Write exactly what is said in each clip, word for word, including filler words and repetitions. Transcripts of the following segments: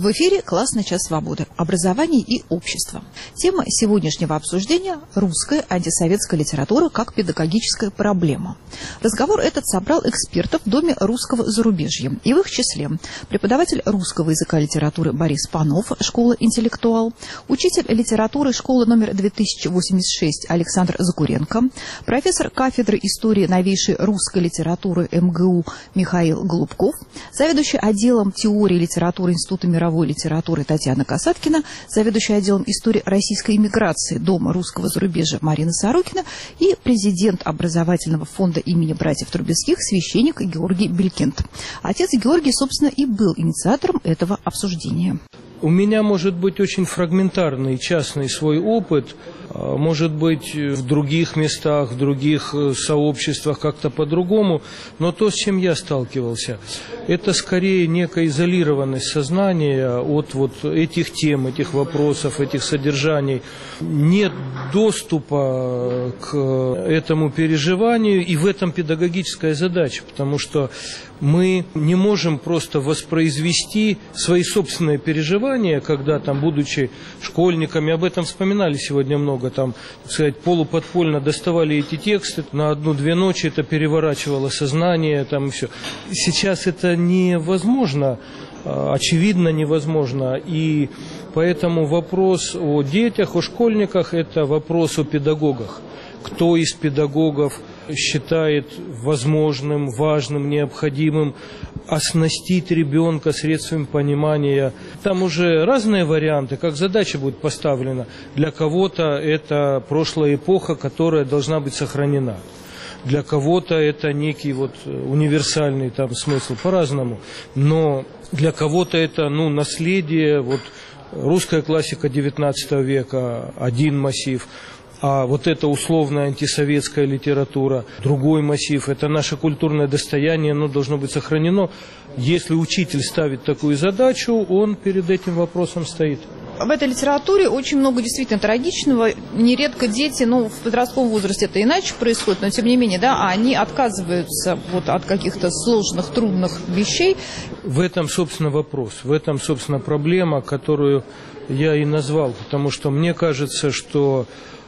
В эфире «Классный час свободы. Образование и общество». Тема сегодняшнего обсуждения – русская антисоветская литература как педагогическая проблема. Разговор этот собрал экспертов в Доме русского зарубежья. И в их числе преподаватель русского языка и литературы Борис Панов, школа «Интеллектуал», учитель литературы школы номер две тысячи восемьдесят шесть Александр Закуренко, профессор кафедры истории новейшей русской литературы эм гэ у Михаил Голубков, заведующий отделом теории литературы Института мировой литературы Татьяна Касаткина, заведующая отделом истории российской иммиграции Дома русского зарубежья Марина Сорокина и президент образовательного фонда имени братьев Трубецких священник Георгий Белькент. Отец Георгий, собственно, и был инициатором этого обсуждения. У меня может быть очень фрагментарный, частный свой опыт, может быть в других местах, в других сообществах как-то по-другому, но то, с чем я сталкивался, это скорее некая изолированность сознания от вот этих тем, этих вопросов, этих содержаний. Нет доступа к этому переживанию, и в этом педагогическая задача, потому что мы не можем просто воспроизвести свои собственные переживания, когда там, будучи школьниками, об этом вспоминали сегодня много, там, так сказать, полуподпольно доставали эти тексты, на одну-две ночи это переворачивало сознание, там и все. Сейчас это невозможно, очевидно невозможно, и поэтому вопрос о детях, о школьниках – это вопрос о педагогах. Кто из педагогов считает возможным, важным, необходимым оснастить ребенка средствами понимания. Там уже разные варианты, как задача будет поставлена. Для кого-то это прошлая эпоха, которая должна быть сохранена. Для кого-то это некий вот универсальный там смысл, по-разному. Но для кого-то это ну, наследие, вот, русская классика девятнадцатого века, один массив. А вот эта условная антисоветская литература, другой массив, это наше культурное достояние, оно должно быть сохранено. Если учитель ставит такую задачу, он перед этим вопросом стоит. В этой литературе очень много действительно трагичного. Нередко дети, ну, в подростковом возрасте это иначе происходит, но тем не менее, да, они отказываются вот от каких-то сложных, трудных вещей. В этом, собственно, вопрос, в этом, собственно, проблема, которую я и назвал, потому что мне кажется, что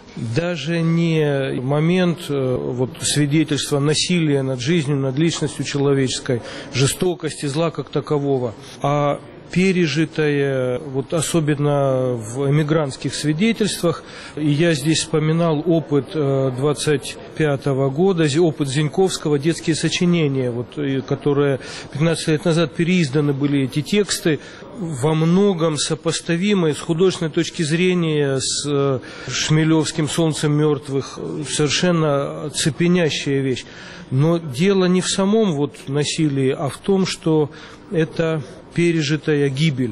даже не момент вот, свидетельства насилия над жизнью, над личностью человеческой, жестокости, зла как такового, а пережитое, вот особенно в эмигрантских свидетельствах, и я здесь вспоминал опыт двадцать пятого года, опыт Зеньковского, детские сочинения, вот, которые пятнадцать лет назад переизданы были эти тексты, во многом сопоставимые с художественной точки зрения с Шмелевским «Солнцем мертвых», совершенно цепенящая вещь. Но дело не в самом вот насилии, а в том, что это пережитая гибель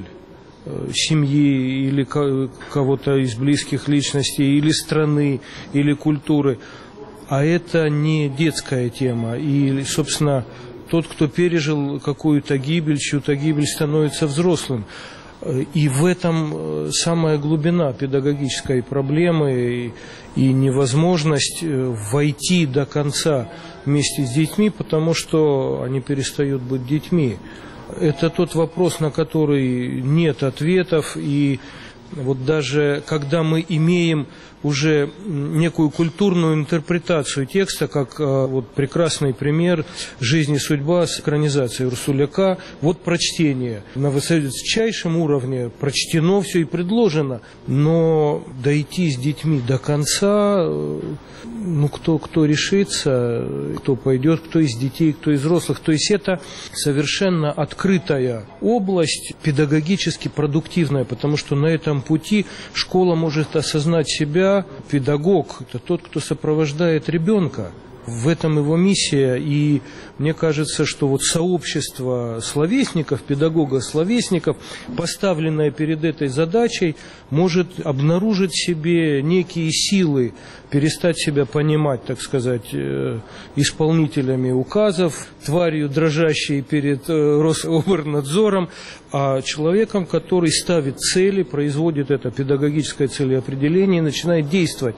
семьи или кого-то из близких личностей, или страны, или культуры. А это не детская тема. И, собственно, тот, кто пережил какую-то гибель, чью-то гибель, становится взрослым. И в этом самая глубина педагогической проблемы и невозможность войти до конца вместе с детьми, потому что они перестают быть детьми. Это тот вопрос, на который нет ответов, и вот даже когда мы имеем уже некую культурную интерпретацию текста, как вот прекрасный пример «Жизнь и судьба» с экранизацией Урсуляка, вот прочтение. На высочайшем уровне прочтено все и предложено, но дойти с детьми до конца, ну кто, кто решится, кто пойдет, кто из детей, кто из взрослых. То есть это совершенно открытая область, педагогически продуктивная, потому что на этом пути школа может осознать себя. Педагог – это тот, кто сопровождает ребенка. В этом его миссия, и мне кажется, что вот сообщество словесников, педагогов-словесников, поставленное перед этой задачей, может обнаружить в себе некие силы, перестать себя понимать, так сказать, исполнителями указов, тварью, дрожащей перед Рособорнадзором, а человеком, который ставит цели, производит это педагогическое целеопределение и начинает действовать.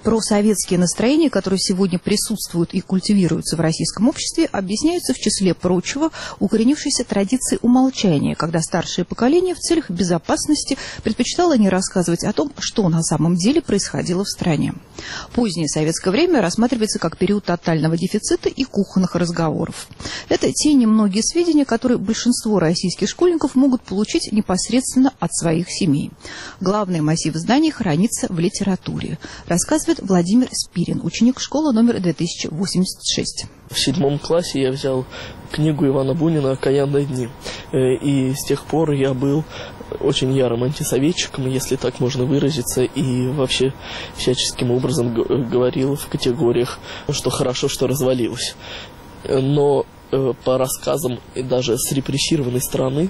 Просоветские настроения, которые сегодня присутствуют и культивируются в российском обществе, объясняются, в числе прочего, укоренившейся традицией умолчания, когда старшее поколение в целях безопасности предпочитало не рассказывать о том, что на самом деле происходило в стране. Позднее советское время рассматривается как период тотального дефицита и кухонных разговоров. Это те немногие сведения, которые большинство российских школьников могут получить непосредственно от своих семей. Главный массив знаний хранится в литературе, рассказывает Владимир Спирин, ученик школы номер две тысячи восемьдесят шесть. В седьмом классе я взял книгу Ивана Бунина «Окаянные дни». И с тех пор я был очень ярым антисоветчиком, если так можно выразиться, и вообще всяческим образом говорил в категориях, что хорошо, что развалилось. Но по рассказам даже с репрессированной стороны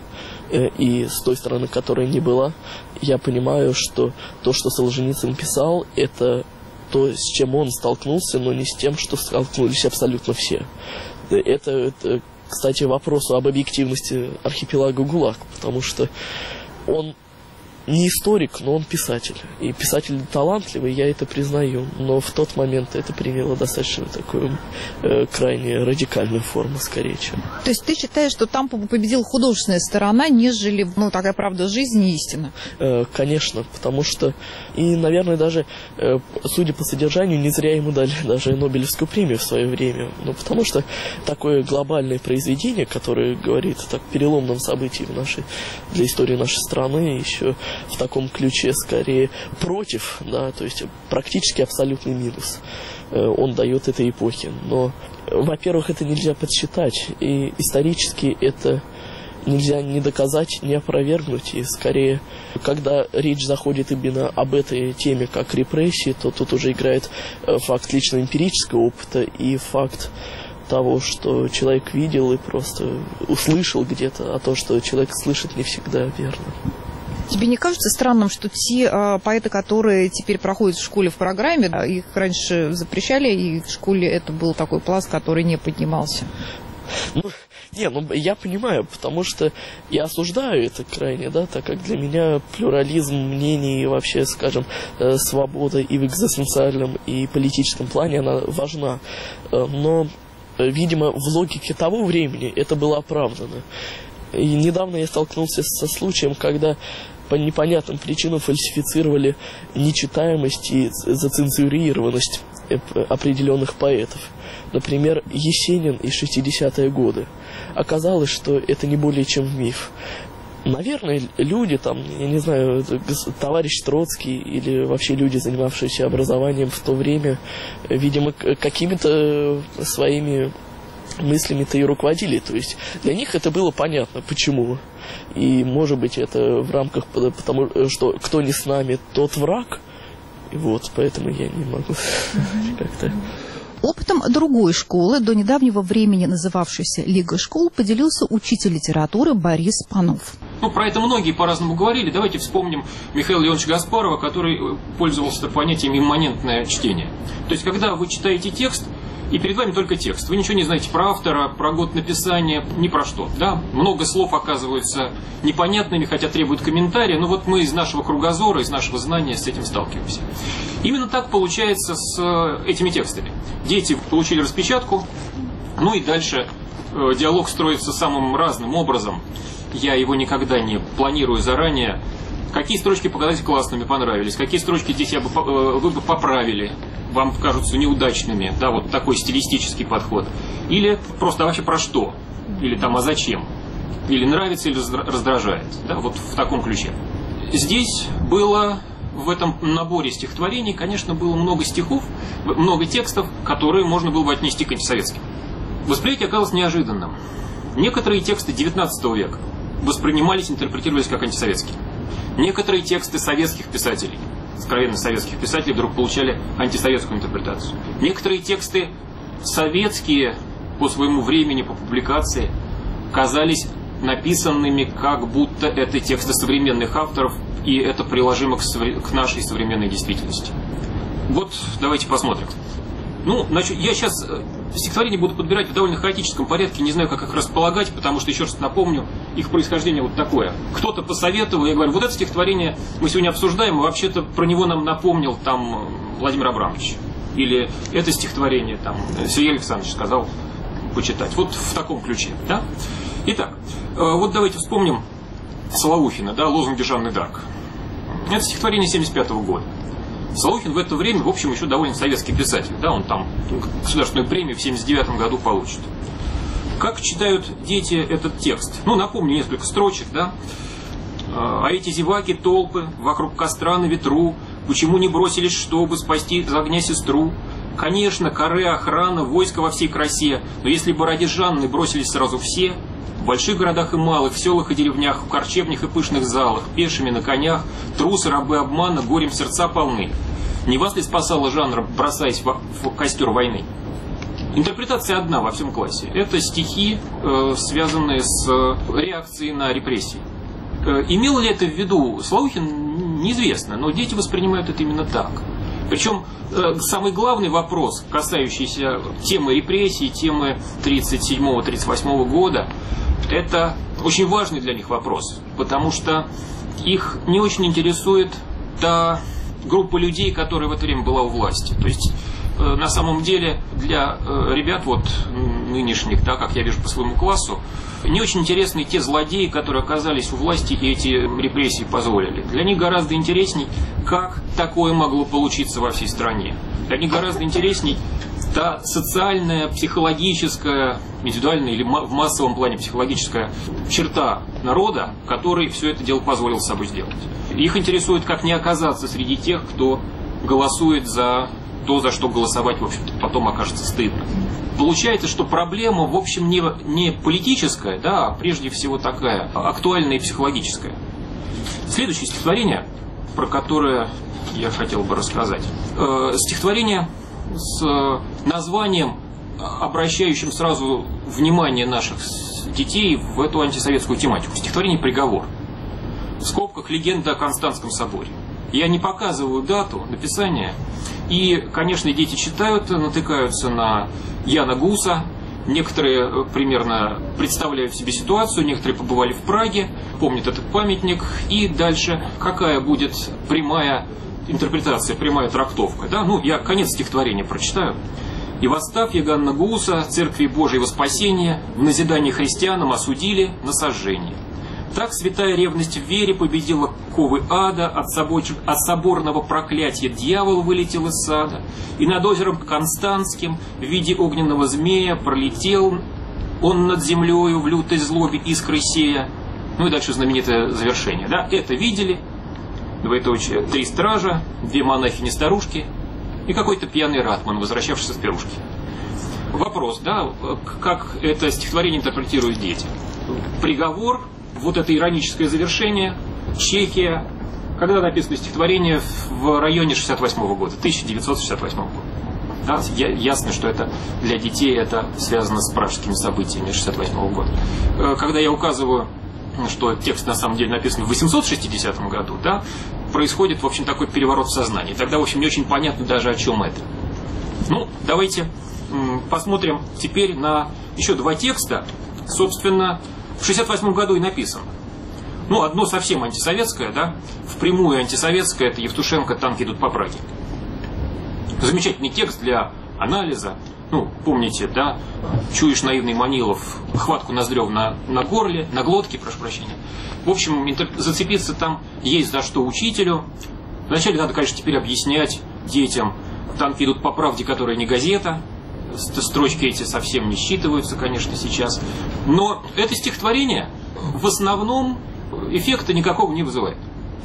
и с той стороны, которая не была, я понимаю, что то, что Солженицын писал, это то, с чем он столкнулся, но не с тем, что столкнулись абсолютно все. Это, это кстати, вопросу об объективности архипелага ГУЛАГ, потому что он не историк, но он писатель. И писатель талантливый, я это признаю. Но в тот момент это приняло достаточно такую э, крайне радикальную форму, скорее, чем. То есть ты считаешь, что там победила художественная сторона, нежели, ну, такая правда жизни и истина? Э, конечно, потому что, и, наверное, даже, э, судя по содержанию, не зря ему дали даже Нобелевскую премию в свое время. Ну, потому что такое глобальное произведение, которое говорит о так переломном событии в нашей, для истории нашей страны, еще в таком ключе скорее против, да, то есть практически абсолютный минус он дает этой эпохе. Но, во-первых, это нельзя подсчитать, и исторически это нельзя ни доказать, ни опровергнуть, и скорее, когда речь заходит именно об этой теме как репрессии, то тут уже играет факт лично эмпирического опыта и факт того, что человек видел и просто услышал где-то, а то, что человек слышит, не всегда верно. Тебе не кажется странным, что те э, поэты, которые теперь проходят в школе в программе, их раньше запрещали, и в школе это был такой пласт, который не поднимался? Ну, не, ну я понимаю, потому что я осуждаю это крайне, да, так как для меня плюрализм мнений и вообще, скажем, э, свобода и в экзистенциальном, и политическом плане она важна. Э, но, видимо, в логике того времени это было оправдано. И недавно я столкнулся со случаем, когда по непонятным причинам фальсифицировали нечитаемость и зацензурированность определенных поэтов. Например, Есенин и шестидесятые годы. Оказалось, что это не более чем миф. Наверное, люди, там, я не знаю, товарищ Троцкий или вообще люди, занимавшиеся образованием в то время, видимо, какими-то своими мыслями-то и руководили. То есть для них это было понятно, почему. И, может быть, это в рамках, потому что кто не с нами, тот враг. И вот, поэтому я не могу как-то... Опытом другой школы, до недавнего времени называвшейся Лига школ, поделился учитель литературы Борис Панов. Ну, про это многие по-разному говорили. Давайте вспомним Михаила Леоновича Гаспарова, который пользовался понятием имманентное чтение. То есть, когда вы читаете текст, и перед вами только текст. Вы ничего не знаете про автора, про год написания, ни про что. Да? Много слов оказываются непонятными, хотя требуют комментария. Но вот мы из нашего кругозора, из нашего знания с этим сталкиваемся. Именно так получается с этими текстами. Дети получили распечатку, ну и дальше э, диалог строится самым разным образом. Я его никогда не планирую заранее. Какие строчки показались классными, понравились, какие строчки здесь я бы, э, вы бы поправили, вам кажутся неудачными, да, вот такой стилистический подход. Или просто а вообще про что? Или там а зачем? Или нравится, или раздражает, да, вот в таком ключе. Здесь было, в этом наборе стихотворений, конечно, было много стихов, много текстов, которые можно было бы отнести к антисоветским. Восприятие оказалось неожиданным. Некоторые тексты девятнадцатого века воспринимались, интерпретировались как антисоветские. Некоторые тексты советских писателей, откровенно советских писателей, вдруг получали антисоветскую интерпретацию. Некоторые тексты советские по своему времени, по публикации, казались написанными, как будто это тексты современных авторов, и это приложимо к, совре- к нашей современной действительности. Вот давайте посмотрим. Ну, значит, я сейчас стихотворения буду подбирать в довольно хаотическом порядке, не знаю, как их располагать, потому что, еще раз напомню, их происхождение вот такое. Кто-то посоветовал, я говорю, вот это стихотворение мы сегодня обсуждаем, и вообще-то про него нам напомнил там Владимир Абрамович. Или это стихотворение там, Сергей Александрович сказал почитать. Вот в таком ключе. Да? Итак, вот давайте вспомним Солоухина, да, «Лозунги Жанны д'Арк». Это стихотворение семьдесят пятого года. Солоухин в это время, в общем, еще довольно советский писатель. Да, он там государственную премию в семьдесят девятом году получит. Как читают дети этот текст? Ну, напомню несколько строчек, да. А эти зеваки толпы вокруг костра на ветру, почему не бросились, чтобы спасти из огня сестру? Конечно, каре, охрана, войско во всей красе, но если бы ради Жанны бросились сразу все, в больших городах и малых, в селах и деревнях, в корчевнях и пышных залах, пешими на конях, трусы, рабы обмана, горем сердца полны. Не вас ли спасала Жанна, бросаясь в, в костер войны? Интерпретация одна во всем классе. Это стихи, э, связанные с э, реакцией на репрессии. Э, имел ли это в виду Солоухин, неизвестно, но дети воспринимают это именно так. Причем э, самый главный вопрос, касающийся темы репрессий, темы тридцать седьмого — тридцать восьмого года, это очень важный для них вопрос, потому что их не очень интересует та группа людей, которая в это время была у власти. То есть, э, на самом деле, для э, ребят вот нынешних, да, как я вижу по своему классу, не очень интересны те злодеи, которые оказались у власти и эти репрессии позволили. Для них гораздо интересней, как такое могло получиться во всей стране. Для них гораздо интересней та социальная, психологическая, индивидуальная или в массовом плане психологическая черта народа, который все это дело позволил с собой сделать. Их интересует, как не оказаться среди тех, кто голосует за то, за что голосовать, в общем-то, потом окажется стыдно. Получается, что проблема, в общем, не, не политическая, да, а прежде всего такая, актуальная и психологическая. Следующее стихотворение, про которое я хотел бы рассказать. Э, стихотворение с названием, обращающим сразу внимание наших детей в эту антисоветскую тематику. Стихотворение «Приговор». В скобках «Легенда о Константском соборе». Я не показываю дату написания. И, конечно, дети читают, натыкаются на Яна Гуса. Некоторые примерно представляют себе ситуацию, некоторые побывали в Праге, помнят этот памятник. И дальше какая будет прямая интерпретация, прямая трактовка. Да? Ну, я конец стихотворения прочитаю. «И восстав Яганна Гуса, Церкви Божьего Спасения, в назидании христианам осудили на сожжение. Так святая ревность в вере победила ковы ада, от, собор... от соборного проклятия дьявол вылетел из сада, и над озером Константским в виде огненного змея пролетел он над землею в лютой злобе искры сея». Ну и дальше знаменитое завершение. Да? Это видели, двоеточие, три стража, две монахини-старушки и какой-то пьяный ратман, возвращавшийся с пирушки. Вопрос, да, как это стихотворение интерпретируют дети. Приговор, вот это ироническое завершение, Чехия. Когда написано стихотворение? В районе шестьдесят восьмого года, тысяча девятьсот шестьдесят восьмого года. Да, ясно, что это для детей это связано с пражскими событиями шестьдесят восьмого года. Когда я указываю, что текст на самом деле написан в восемьсот шестидесятом году, да, происходит, в общем, такой переворот в сознании. Тогда, в общем, не очень понятно даже, о чем это. Ну, давайте посмотрим теперь на еще два текста. Собственно, в шестьдесят восьмом году и написан. Ну, одно совсем антисоветское, да, впрямую антисоветское, это Евтушенко «Танки идут по Праге». Замечательный текст для анализа. Ну, помните, да, чуешь наивный Манилов, хватку ноздрев на, на горле, на глотке, прошу прощения. В общем, интер... зацепиться там есть за что учителю. Вначале надо, конечно, теперь объяснять детям, танки идут по правде, которая не газета. Строчки эти совсем не считываются, конечно, сейчас. Но это стихотворение в основном эффекта никакого не вызывает.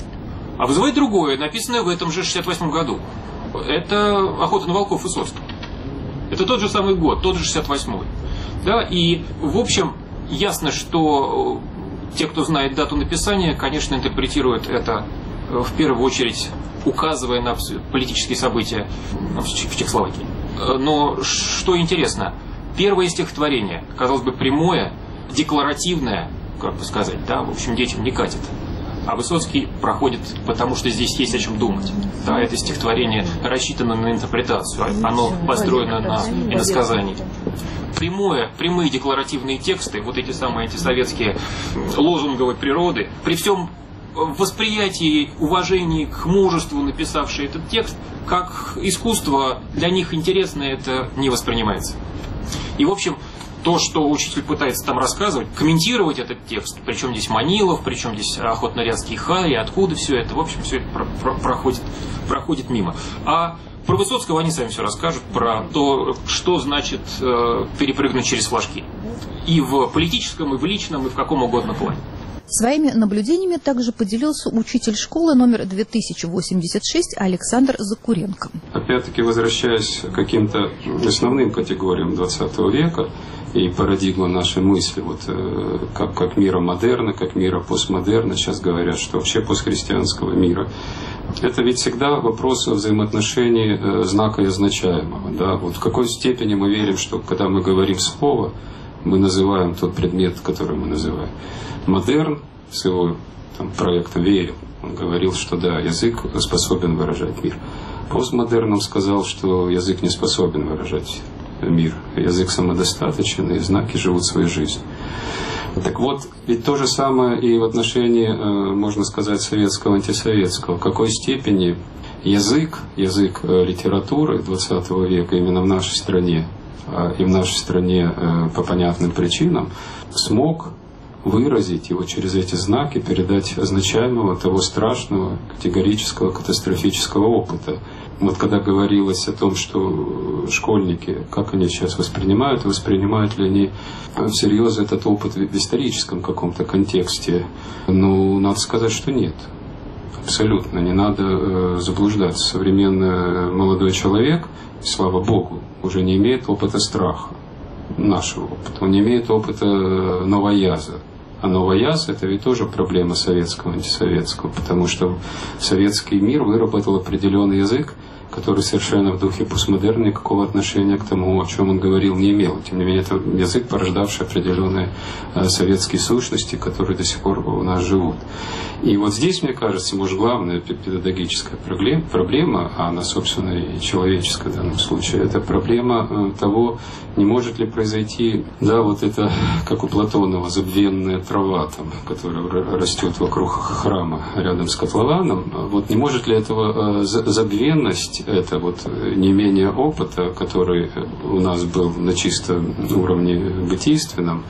А вызывает другое, написанное в этом же шестьдесят восьмом году. Это «Охота на волков» Высоцкого. Это тот же самый год, тот же шестьдесят восьмой. Да, и, в общем, ясно, что те, кто знает дату написания, конечно, интерпретируют это в первую очередь, указывая на политические события в Чехословакии. Но что интересно, первое стихотворение, казалось бы, прямое, декларативное, как бы сказать, да, в общем, детям не катит. А Высоцкий проходит, потому что здесь есть о чем думать. Да, это стихотворение рассчитано на интерпретацию, оно построено на иносказании. Прямое, прямые декларативные тексты, вот эти самые антисоветские лозунговой природы, при всем восприятии, уважении к мужеству, написавшей этот текст, как искусство, для них интересное это не воспринимается. И, в общем, то, что учитель пытается там рассказывать, комментировать этот текст, причем здесь Манилов, причем здесь охотно-рядский хари, откуда все это, в общем, все это про- про- проходит, проходит мимо. А про Высоцкого они сами все расскажут, про то, что значит э, перепрыгнуть через флажки. И в политическом, и в личном, и в каком угодно плане. Своими наблюдениями также поделился учитель школы номер две тысячи восемьдесят шесть Александр Закуренко. Опять-таки, возвращаясь к каким-то основным категориям двадцатого века и парадигма нашей мысли, вот, как, как мира модерна, как мира постмодерна, сейчас говорят, что вообще постхристианского мира, это ведь всегда вопрос взаимоотношений знака и означаемого. Да? Вот в какой степени мы верим, что когда мы говорим слово, мы называем тот предмет, который мы называем. Модерн с его там, проектом верил. Он говорил, что да, язык способен выражать мир. Постмодерн он сказал, что язык не способен выражать мир. Язык самодостаточен, и знаки живут своей жизнью. Так вот, ведь то же самое и в отношении, можно сказать, советского, антисоветского. В какой степени язык, язык литературы двадцатого века именно в нашей стране, и в нашей стране по понятным причинам, смог выразить его через эти знаки, передать означаемого того страшного, категорического, катастрофического опыта. Вот когда говорилось о том, что школьники, как они сейчас воспринимают, воспринимают ли они всерьез этот опыт в историческом каком-то контексте, ну, надо сказать, что нет. Абсолютно. Не надо заблуждаться. Современный молодой человек, слава Богу, уже не имеет опыта страха, нашего опыта. Он не имеет опыта новояза. А новояз – это ведь тоже проблема советского, антисоветского, потому что советский мир выработал определенный язык, который совершенно в духе постмодерна никакого отношения к тому, о чем он говорил, не имел. Тем не менее, это язык, порождавший определенные советские сущности, которые до сих пор у нас живут. И вот здесь, мне кажется, может, главная педагогическая проблема, а она, собственно, и человеческая в данном случае, это проблема того, не может ли произойти, да, вот это, как у Платонова, забвенная трава, там, которая растет вокруг храма рядом с котлованом, вот не может ли этого забвенность, это вот не менее опыта, который у нас был на чистом уровне бытийственном,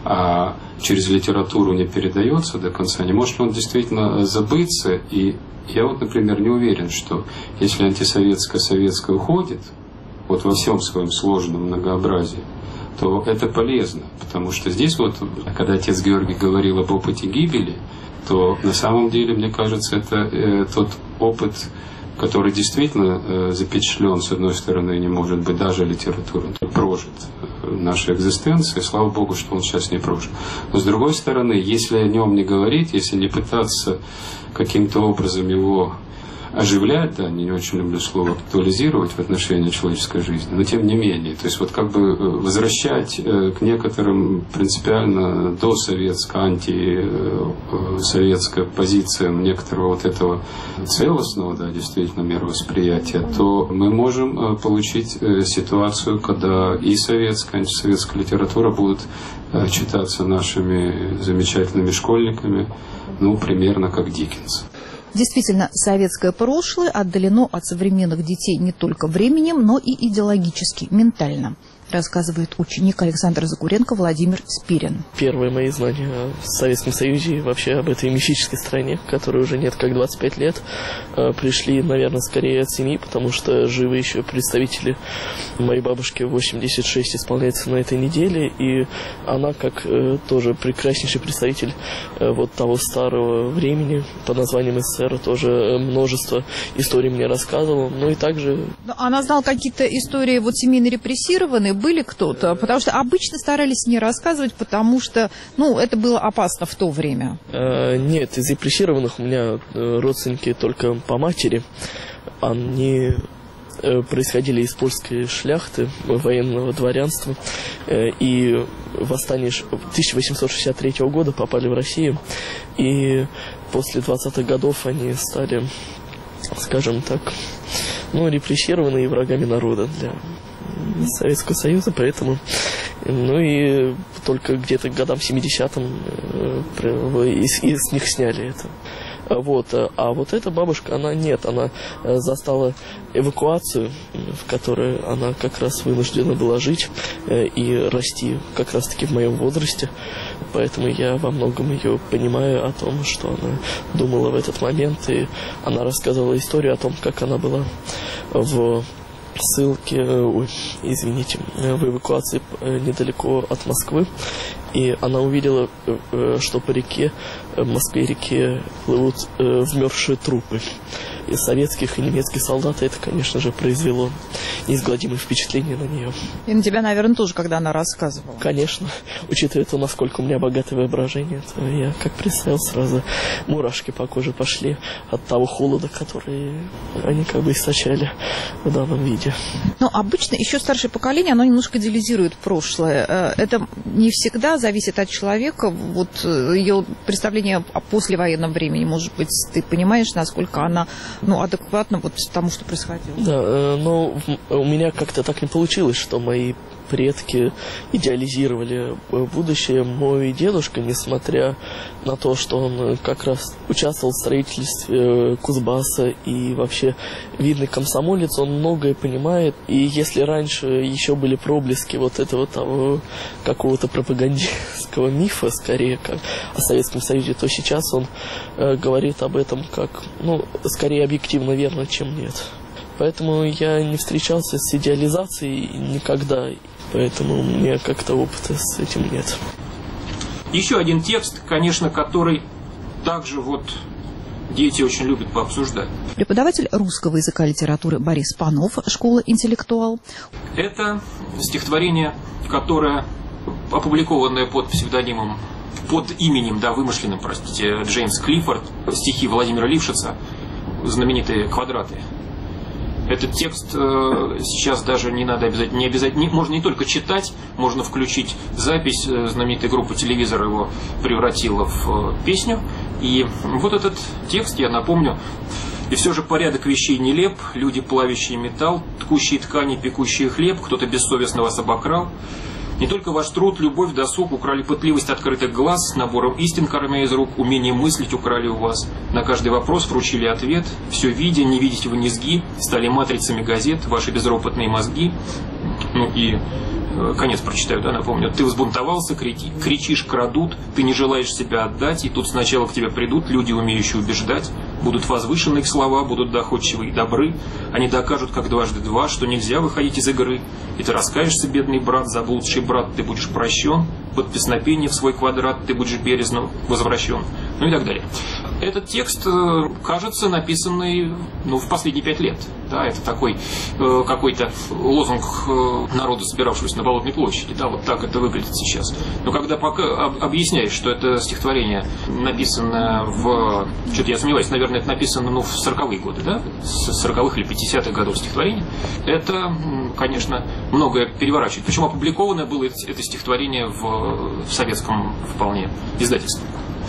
а через литературу не передается до конца, не может ли он действительно забыться? И я вот, например, не уверен, что если антисоветское, советское уходит, вот во всем своем сложном многообразии, то это полезно, потому что здесь вот, когда отец Георгий говорил об опыте гибели, то на самом деле, мне кажется, это э, тот опыт, который действительно э, запечатлен, с одной стороны, не может быть даже литературой, он прожит в нашей экзистенции, слава Богу, что он сейчас не прожит. Но с другой стороны, если о нем не говорить, если не пытаться каким-то образом его оживлять, да, не очень люблю слово актуализировать в отношении человеческой жизни, но тем не менее, то есть вот как бы возвращать к некоторым принципиально досоветско, антисоветской позициям некоторого вот этого целостного, да, действительно мировосприятия, то мы можем получить ситуацию, когда и советская, и антисоветская литература будут читаться нашими замечательными школьниками, ну, примерно как Диккенс. Действительно, советское прошлое отдалено от современных детей не только временем, но и идеологически, ментально, рассказывает ученик Александра Закуренко Владимир Спирин. Первые мои знания о Советском Союзе и вообще об этой мифической стране, которой уже нет как двадцать пять лет, пришли, наверное, скорее от семьи, потому что живы еще представители моей бабушки, восемьдесят шесть исполняется на этой неделе, и она, как тоже прекраснейший представитель вот того старого времени под названием СССР, тоже множество историй мне рассказывала, ну и также... Она знала какие-то истории вот семейно репрессированные, были кто-то? Потому что обычно старались не рассказывать, потому что, ну, это было опасно в то время. Э, нет, из репрессированных у меня родственники только по матери. Они э, происходили из польской шляхты, военного дворянства. Э, и восстание тысяча восемьсот шестьдесят третьего года попали в Россию. И после двадцатых годов они стали, скажем так, ну, репрессированы и врагами народа для Советского Союза, поэтому, ну и только где-то к годам семидесятым э, из, из них сняли это. Вот. А вот эта бабушка, она нет, она застала эвакуацию, в которой она как раз вынуждена была жить и расти как раз-таки в моем возрасте. Поэтому я во многом ее понимаю о том, что она думала в этот момент. И она рассказывала историю о том, как она была в ссылке, ой, извините, в эвакуации недалеко от Москвы. И она увидела, что по реке, в Москве-реке плывут вмерзшие трупы. И советских, и немецких солдат, это, конечно же, произвело неизгладимое впечатление на нее. И на тебя, наверное, тоже, когда она рассказывала. Конечно. Учитывая то, насколько у меня богатое воображение, то я, как представил, сразу мурашки по коже пошли от того холода, который они как бы источали в данном виде. Но обычно еще старшее поколение, оно немножко идеализирует прошлое. Это не всегда зависит от человека. Вот ее представление о послевоенном времени, может быть, ты понимаешь, насколько она, ну, адекватна вот тому, что происходило. Да, но у меня как-то так не получилось, что мои предки идеализировали будущее. Мой дедушка, несмотря на то, что он как раз участвовал в строительстве Кузбасса и вообще видный комсомолец, он многое понимает. И если раньше еще были проблески вот этого того какого-то пропагандистского мифа, скорее, как о Советском Союзе, то сейчас он э, говорит об этом как, ну, скорее объективно верно, чем нет. Поэтому я не встречался с идеализацией никогда, поэтому у меня как-то опыта с этим нет. Еще один текст, конечно, который также вот дети очень любят пообсуждать. Преподаватель русского языка и литературы Борис Панов, школа «Интеллектуал». Это стихотворение, которое опубликованное под псевдонимом, под именем, да, вымышленным, простите, Джеймс Клиффорд, стихи Владимира Лившица, знаменитые «Квадраты». Этот текст э, сейчас даже не надо обязательно, не обязательно, не, можно не только читать, можно включить запись, э, знаменитая группа «Телевизор» его превратила в э, песню. И вот этот текст, я напомню: «И все же порядок вещей нелеп, люди, плавящие металл, ткущие ткани, пекущие хлеб, кто-то бессовестно вас обокрал. Не только ваш труд, любовь, досуг украли пытливость открытых глаз, набором истин кормя из рук, умение мыслить украли у вас. На каждый вопрос вручили ответ, все видя, не видите вы низги, стали матрицами газет, ваши безропотные мозги». Ну и э, конец прочитаю, да, напомню. «Ты взбунтовался, кричи, кричишь, крадут, ты не желаешь себя отдать, и тут сначала к тебе придут люди, умеющие убеждать. Будут возвышены их слова, будут доходчивы и добры. Они докажут, как дважды два, что нельзя выходить из игры. И ты раскаешься, бедный брат, заблудший брат, ты будешь прощен. Под песнопение в свой квадрат ты будешь бережно возвращен». Ну и так далее. Этот текст, кажется, написанный, ну, в последние пять лет. Да, это такой э, какой-то лозунг э, народа, собиравшегося на Болотной площади. Да, вот так это выглядит сейчас. Но когда пока об, объясняешь, что это стихотворение написано в... Что-то я сомневаюсь, наверное, это написано, ну, в сороковые годы, да? С сороковых или пятидесятых годов стихотворение. Это, конечно, многое переворачивает. Причем опубликовано было это, это стихотворение в, в советском вполне издательстве.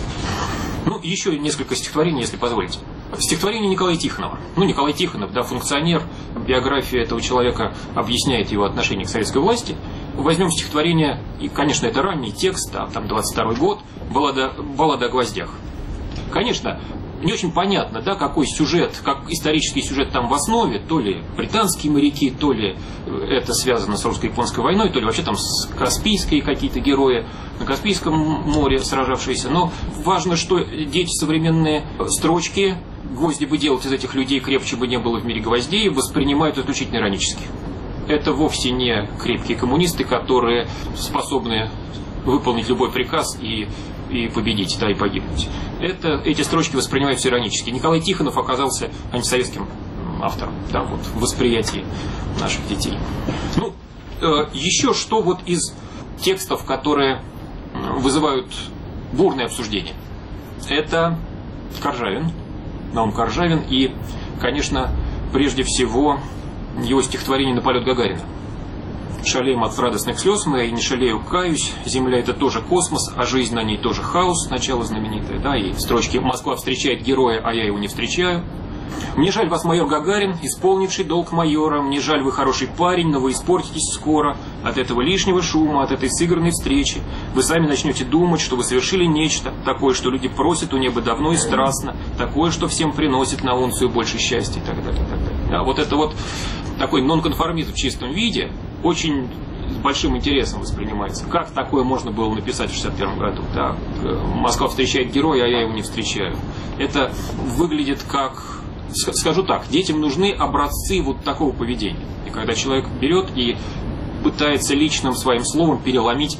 Ну, еще несколько стихотворений, если позволите. Стихотворение Николая Тихонова. Ну, Николай Тихонов, да, функционер. Биография этого человека объясняет его отношение к советской власти. Возьмем стихотворение, и, конечно, это ранний текст, а, там двадцать второй год, баллада, баллада о гвоздях. Конечно, не очень понятно, да, какой сюжет, как исторический сюжет там в основе, то ли британские моряки, то ли это связано с русско-японской войной, то ли вообще там с Каспийской какие-то герои на Каспийском море сражавшиеся. Но важно, что дети современные строчки «Гвозди бы делать из этих людей, крепче бы не было в мире гвоздей» воспринимают исключительно иронически. Это вовсе не крепкие коммунисты, которые способны выполнить любой приказ и, и победить, да, и погибнуть. Это, эти строчки воспринимаются иронически. Николай Тихонов оказался антисоветским автором, да, вот, в восприятии наших детей. Ну, э, еще что вот из текстов, которые вызывают бурное обсуждение. Это Коржавин, Наум Коржавин и, конечно, прежде всего его стихотворение «На полет Гагарина». «Шалеем от радостных слез мы, и не шалею, каюсь. Земля — это тоже космос, а жизнь на ней тоже хаос». Начало знаменитое, да, и строчки «Москва встречает героя, а я его не встречаю». «Мне жаль вас, майор Гагарин, исполнивший долг майора. Мне жаль, вы хороший парень, но вы испортитесь скоро. От этого лишнего шума, от этой сыгранной встречи. Вы сами начнете думать, что вы совершили нечто, такое, что люди просят у неба давно и страстно, такое, что всем приносит на унцию больше счастья» и так далее. И так далее. Да, вот это вот такой нонконформизм в чистом виде очень с большим интересом воспринимается. Как такое можно было написать в шестьдесят первом году? Да? «Москва встречает героя, а я его не встречаю». Это выглядит как... Скажу так, детям нужны образцы вот такого поведения. И когда человек берет и пытается личным своим словом переломить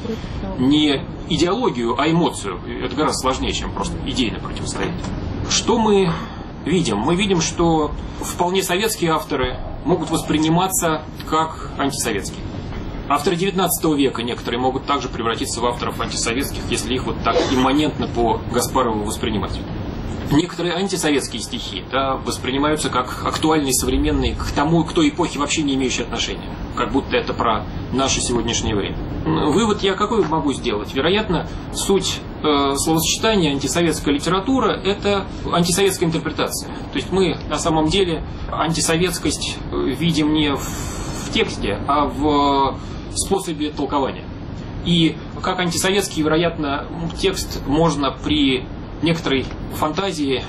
не идеологию, а эмоцию, это гораздо сложнее, чем просто идейное противостояние. Что мы видим? Мы видим, что вполне советские авторы могут восприниматься как антисоветские. Авторы девятнадцатого века некоторые могут также превратиться в авторов антисоветских, если их вот так имманентно по Гаспарову воспринимать. Некоторые антисоветские стихи, да, воспринимаются как актуальные, современные, к тому, к той эпохе вообще не имеющие отношения. Как будто это про наше сегодняшнее время. Вывод я какой могу сделать? Вероятно, суть э, словосочетания антисоветская литература – это антисоветская интерпретация. То есть мы на самом деле антисоветскость видим не в, в тексте, а в способе толкования. И как антисоветский, вероятно, текст можно при некоторой фантазии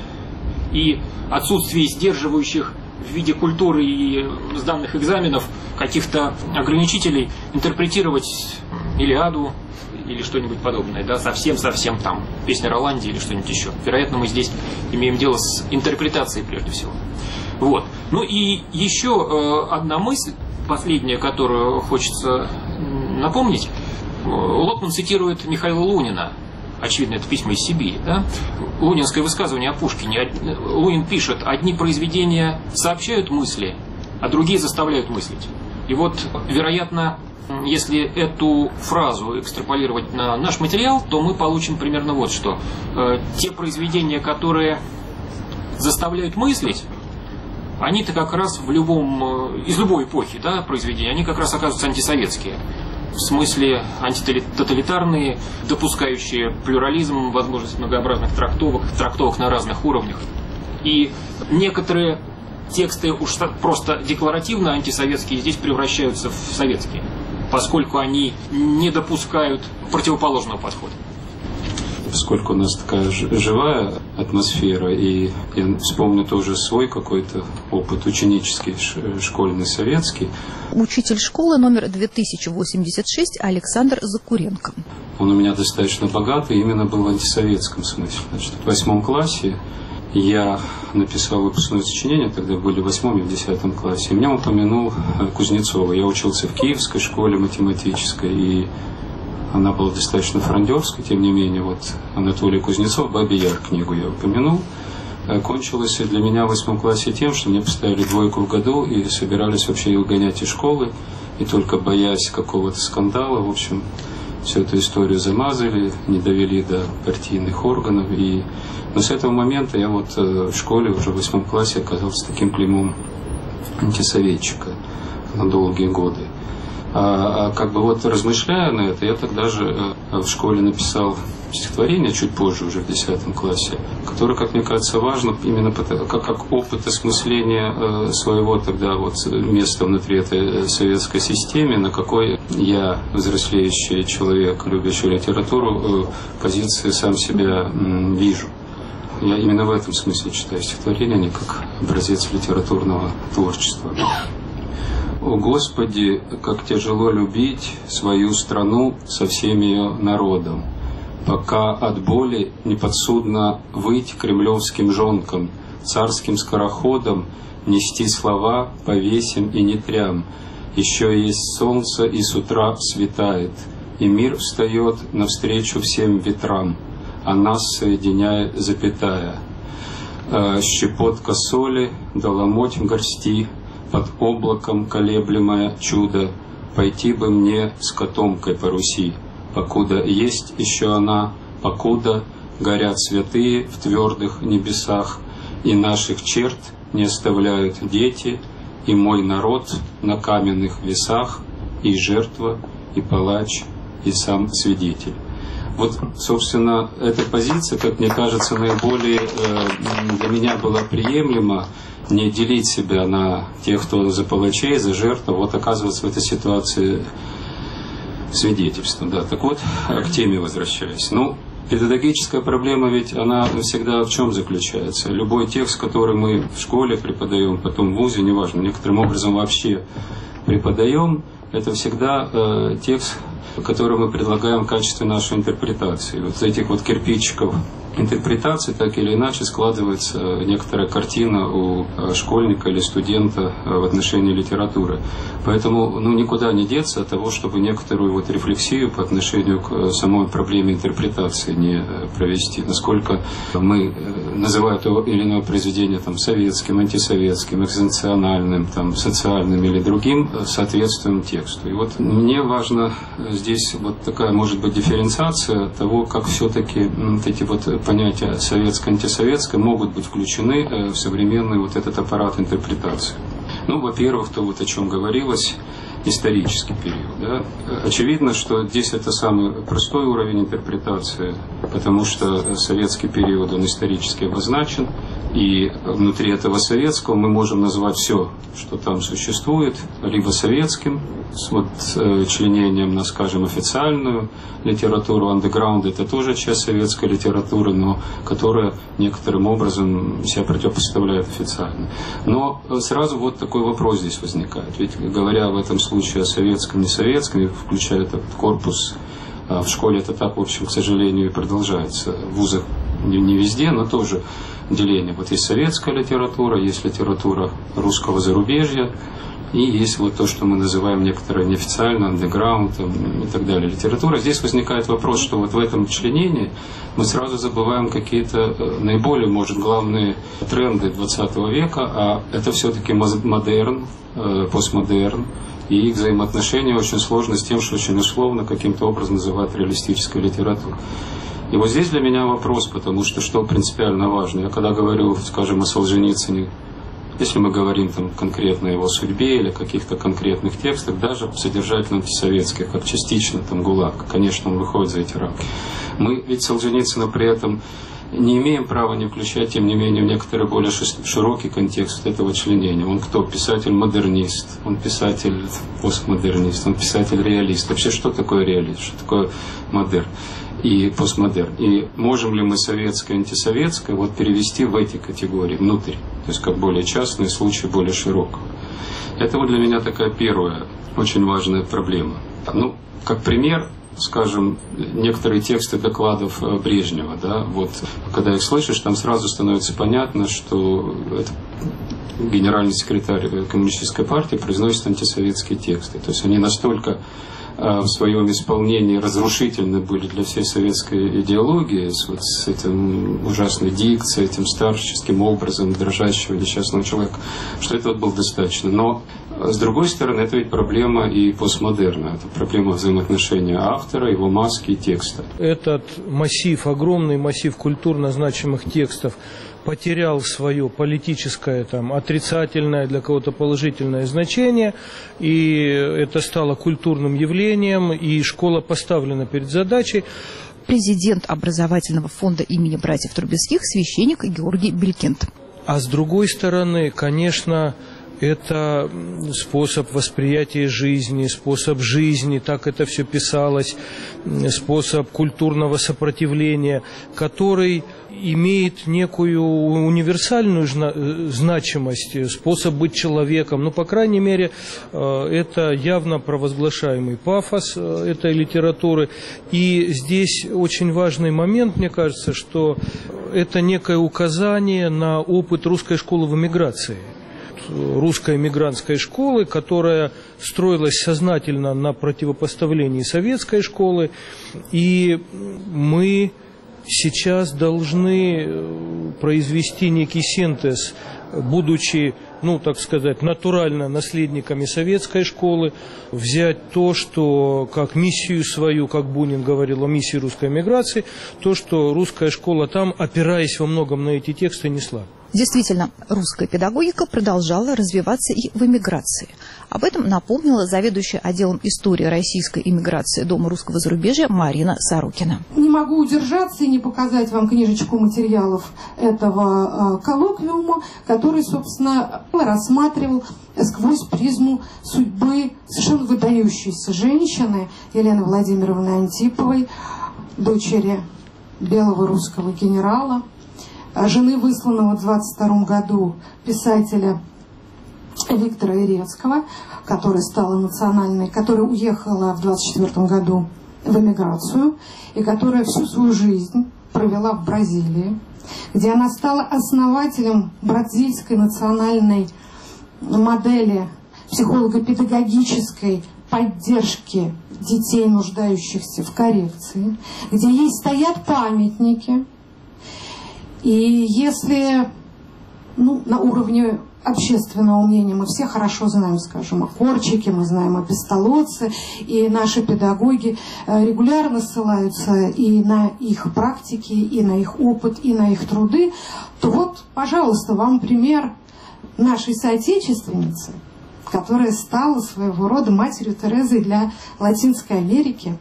и отсутствии сдерживающих в виде культуры и сданных экзаменов каких-то ограничителей интерпретировать Илиаду или что-нибудь подобное, да, совсем-совсем там, песня Роланди или что-нибудь еще. Вероятно, мы здесь имеем дело с интерпретацией прежде всего. Вот. Ну и еще э, одна мысль, последняя, которую хочется напомнить. Лотман цитирует Михаила Лунина. Очевидно, это письма из Сибири. Да? Лунинское высказывание о Пушкине. Лунин пишет: одни произведения сообщают мысли, а другие заставляют мыслить. И вот, вероятно, если эту фразу экстраполировать на наш материал, то мы получим примерно вот что. Те произведения, которые заставляют мыслить, они-то как раз в любом, из любой эпохи, да, произведения, они как раз оказываются антисоветские. В смысле антитоталитарные, допускающие плюрализм, возможность многообразных трактовок, трактовок на разных уровнях. И некоторые тексты уж просто декларативно антисоветские здесь превращаются в советские, поскольку они не допускают противоположного подхода. Поскольку у нас такая живая атмосфера, и я вспомню тоже свой какой-то опыт ученический, школьный, советский. Учитель школы номер две тысячи восемьдесят шесть Александр Закуренко. Он у меня достаточно богатый, именно был в антисоветском смысле. Значит, в восьмом классе я написал выпускное сочинение, тогда были в восьмом и в десятом классе. И меня упомянул Кузнецова. Я учился в Киевской школе математической, и она была достаточно фрондерской, тем не менее, вот Анатолий Кузнецов, «Бабий Яр» книгу я упомянул. Кончилось для меня в восьмом классе тем, что мне поставили двойку в году и собирались вообще ее гонять из школы, и только боясь какого-то скандала, в общем, всю эту историю замазали, не довели до партийных органов. И... Но с этого момента я вот в школе уже в восьмом классе оказался таким клеймом антисоветчика на долгие годы. А, а как бы вот размышляя на это, я тогда же э, в школе написал стихотворение, чуть позже, уже в десятом классе, которое, как мне кажется, важно именно потому, как, как опыт осмысления э, своего тогда вот места внутри этой советской системы, на какой я, взрослеющий человек, любящий литературу, э, позиции сам себя э, вижу. Я именно в этом смысле читаю стихотворение, а не как образец литературного творчества. О Господи, как тяжело любить свою страну со всем ее народом, пока от боли неподсудно выть кремлевским жонкам, царским скороходом нести слова по весям и нетрям. Еще есть солнце, и с утра светает, и мир встает навстречу всем ветрам, а нас соединяет запятая. Щепотка соли да ломоть в горсти, под облаком колеблемое чудо, пойти бы мне с котомкой по Руси, покуда есть еще она, покуда горят святые в твердых небесах, и наших черт не оставляют дети, и мой народ на каменных весах, и жертва, и палач, и сам свидетель. Вот, собственно, эта позиция, как мне кажется, наиболее э, для меня была приемлема. Не делить себя на тех, кто за палачей, за жертву, вот оказываться в этой ситуации свидетельством. Да. Так вот, к теме возвращаясь. Ну, педагогическая проблема ведь, она всегда в чем заключается? Любой текст, который мы в школе преподаем, потом в вузе, неважно, некоторым образом вообще преподаем, это всегда э, текст, который мы предлагаем в качестве нашей интерпретации. Вот из этих вот кирпичиков интерпретации так или иначе складывается некоторая картина у школьника или студента в отношении литературы. Поэтому ну, никуда не деться от того, чтобы некоторую вот рефлексию по отношению к самой проблеме интерпретации не провести. Насколько мы, называя то или иное произведение там, советским, антисоветским, экзистенциальным, там, социальным или другим, соответствуем тексту. И вот мне важно здесь вот такая, может быть, дифференциация того, как все-таки вот эти вот понятия советское, антисоветское могут быть включены в современный вот этот аппарат интерпретации. Ну, во-первых, то вот о чем говорилось, исторический период. Да? Очевидно, что здесь это самый простой уровень интерпретации, потому что советский период, он исторически обозначен, и внутри этого советского мы можем назвать все, что там существует, либо советским, с вот, э, членением на, скажем, официальную литературу, андеграунд, это тоже часть советской литературы, но которая некоторым образом себя противопоставляет официально. Но сразу вот такой вопрос здесь возникает. Ведь говоря в этом случае о советском, не советском, включая этот корпус, в школе это так, в общем, к сожалению, и продолжается. В вузах не везде, но тоже деление. Вот есть советская литература, есть литература русского зарубежья, и есть вот то, что мы называем некоторое неофициально, андеграунд и так далее литература. Здесь возникает вопрос, что вот в этом членении мы сразу забываем какие-то наиболее, может, главные тренды двадцатого века, а это все-таки модерн, постмодерн, и их взаимоотношения очень сложны с тем, что очень условно каким-то образом называют реалистической литературой. И вот здесь для меня вопрос, потому что что принципиально важно. Я когда говорю, скажем, о Солженицыне, если мы говорим там, конкретно о его судьбе или о каких-то конкретных текстах, даже содержательно антисоветских, как частично там ГУЛАГ, конечно, он выходит за эти рамки. Мы ведь Солженицына при этом не имеем права не включать, тем не менее, в некоторый более широкий контекст этого членения. Он кто? Писатель-модернист, он писатель-постмодернист, он писатель-реалист. Вообще, что такое реалист, что такое модерн и постмодерн? И можем ли мы советское, антисоветское вот перевести в эти категории, внутрь? То есть, как более частные случаи, более широкого. Это вот для меня такая первая, очень важная проблема. Ну, как пример, скажем, некоторые тексты докладов Брежнева, да, вот, когда их слышишь, там сразу становится понятно, что это генеральный секретарь Коммунистической партии произносит антисоветские тексты. То есть они настолько в своем исполнении разрушительны были для всей советской идеологии, с, вот, с этим ужасной дикцией, этим старческим образом дрожащего несчастного человека, что этого было достаточно. Но, с другой стороны, это ведь проблема и постмодерна. Это проблема взаимоотношения автора, его маски и текста. Этот массив, огромный массив культурно значимых текстов потерял свое политическое, там, отрицательное, для кого-то положительное значение, и это стало культурным явлением, и школа поставлена перед задачей. Президент образовательного фонда имени братьев Трубецких, священник Георгий Белькент. А с другой стороны, конечно, это способ восприятия жизни, способ жизни, так это все писалось, способ культурного сопротивления, который имеет некую универсальную значимость, способ быть человеком. Ну, по крайней мере, это явно провозглашаемый пафос этой литературы. И здесь очень важный момент, мне кажется, что это некое указание на опыт русской школы в эмиграции. Русской эмигрантской школы, которая строилась сознательно на противопоставлении советской школы, и мы сейчас должны произвести некий синтез, будучи, ну, так сказать, натурально наследниками советской школы, взять то, что как миссию свою, как Бунин говорил о миссии русской эмиграции, то, что русская школа там, опираясь во многом на эти тексты, несла. Действительно, русская педагогика продолжала развиваться и в эмиграции. Об этом напомнила заведующая отделом истории российской эмиграции Дома русского зарубежья Марина Сорокина. Не могу удержаться и не показать вам книжечку материалов этого э, коллоквиума, который, собственно, рассматривал сквозь призму судьбы совершенно выдающейся женщины Елены Владимировны Антиповой, дочери белого русского генерала, жены высланного в двадцать втором году писателя Виктора Ирецкого, которая стала национальной, которая уехала в двадцать четвёртом году в эмиграцию и которая всю свою жизнь провела в Бразилии, где она стала основателем бразильской национальной модели психолого-педагогической поддержки детей, нуждающихся в коррекции, где ей стоят памятники. И если ну, на уровне общественного мнения мы все хорошо знаем, скажем, о Корчике, мы знаем о Пестолоце, и наши педагоги регулярно ссылаются и на их практики, и на их опыт, и на их труды, то вот, пожалуйста, вам пример нашей соотечественницы, которая стала своего рода матерью Терезой для Латинской Америки.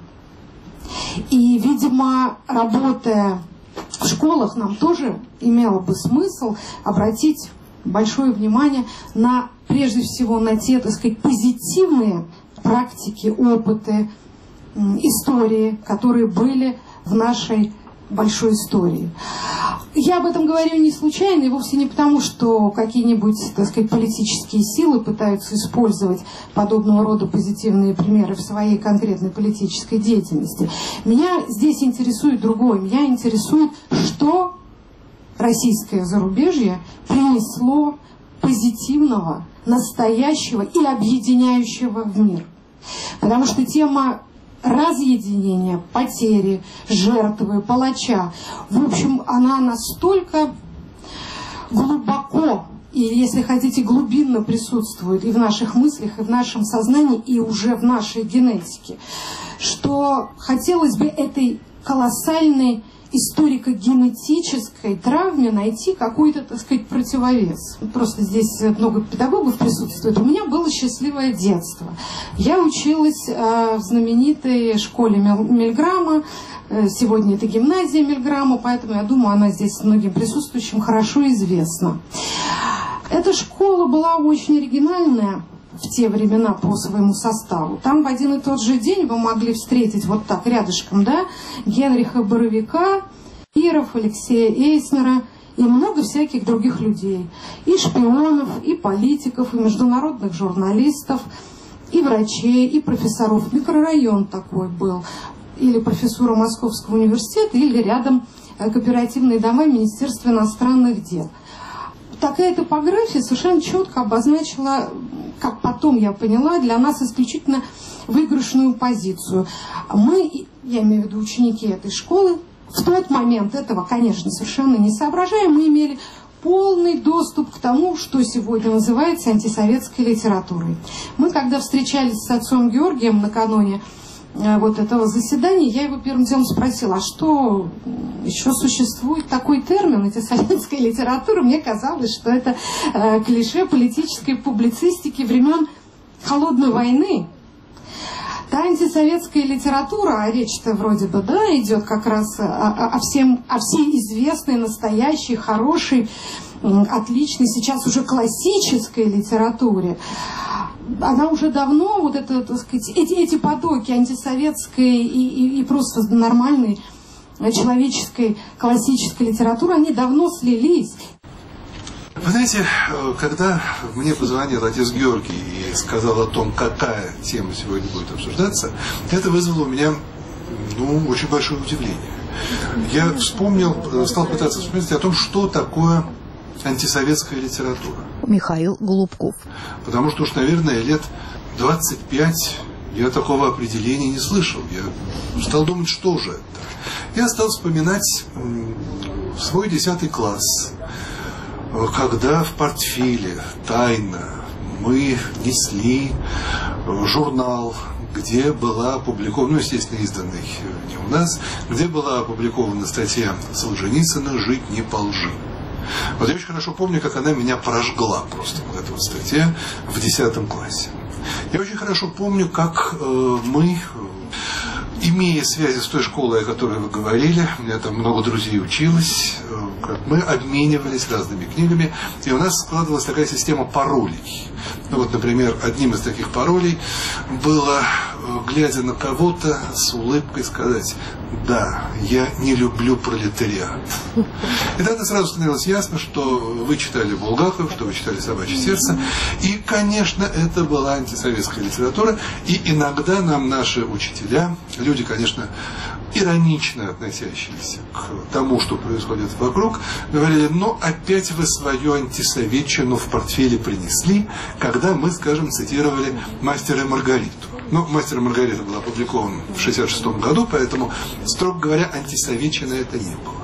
И, видимо, работая в школах, нам тоже имело бы смысл обратить большое внимание на, прежде всего, на те, так сказать, позитивные практики, опыты, истории, которые были в нашей большой истории. Я об этом говорю не случайно, и вовсе не потому, что какие-нибудь, так сказать, политические силы пытаются использовать подобного рода позитивные примеры в своей конкретной политической деятельности. Меня здесь интересует другое. Меня интересует, что российское зарубежье принесло позитивного, настоящего и объединяющего в мир. Потому что тема разъединения, потери, жертвы, палача, в общем, она настолько глубоко и, если хотите, глубинно присутствует и в наших мыслях, и в нашем сознании, и уже в нашей генетике, что хотелось бы этой колоссальной историко-генетической травме найти какой-то, так сказать, противовес. Просто здесь много педагогов присутствует. У меня было счастливое детство. Я училась э, в знаменитой школе Мильграма. Э, сегодня это гимназия Мильграма, поэтому, я думаю, она здесь многим присутствующим хорошо известна. Эта школа была очень оригинальная в те времена по своему составу. Там в один и тот же день вы могли встретить вот так рядышком, да, Генриха Боровика, Иров, Алексея Эйснера и много всяких других людей. И шпионов, и политиков, и международных журналистов, и врачей, и профессоров. Микрорайон такой был. Или профессура Московского университета, или рядом кооперативные дома Министерства иностранных дел. Такая топография совершенно четко обозначила, как потом я поняла, для нас исключительно выигрышную позицию. Мы, я имею в виду ученики этой школы, в тот момент этого, конечно, совершенно не соображая, мы имели полный доступ к тому, что сегодня называется антисоветской литературой. Мы, когда встречались с отцом Георгием накануне вот этого заседания, я его первым делом спросила, а что еще существует такой термин антисоветская литература? Мне казалось, что это э, клише политической публицистики времен Холодной войны. Та антисоветская литература, а речь-то вроде бы, да, идет как раз о, о, о, всем, о всей известной, настоящей, хорошей, отличной, сейчас уже классической литературе. Она уже давно, вот это, так сказать, эти, эти потоки антисоветской и, и, и просто нормальной человеческой классической литературы, они давно слились. Вы знаете, когда мне позвонил отец Георгий и сказал о том, какая тема сегодня будет обсуждаться, это вызвало у меня, ну, очень большое удивление. Я вспомнил, стал пытаться вспомнить о том, что такое антисоветская литература. Михаил Голубков. Потому что уж, наверное, лет двадцать пять я такого определения не слышал. Я стал думать, что же это. Я стал вспоминать свой десятый класс, когда в портфеле тайно мы несли журнал, где была опубликована, ну, естественно, изданный не у нас, где была опубликована статья Солженицына «Жить не по лжи». Вот я очень хорошо помню, как она меня прожгла просто, вот эта вот статья в десятом классе. Я очень хорошо помню, как э, мы, э, имея связи с той школой, о которой вы говорили, у меня там много друзей училось, э, как мы обменивались разными книгами, и у нас складывалась такая система паролей. Ну, вот, например, одним из таких паролей было, глядя на кого-то, с улыбкой сказать: «Да, я не люблю пролетариат». И тогда сразу становилось ясно, что вы читали Булгакова, что вы читали «Собачье сердце». И, конечно, это была антисоветская литература. И иногда нам наши учителя, люди, конечно, иронично относящиеся к тому, что происходит вокруг, говорили: ну, опять вы свою антисоветчину в портфеле принесли, когда мы, скажем, цитировали «Мастера и Маргариту». Ну, «Мастер и Маргарита» был опубликован в шестьдесят шестом году, поэтому, строго говоря, антисоветчины это не было.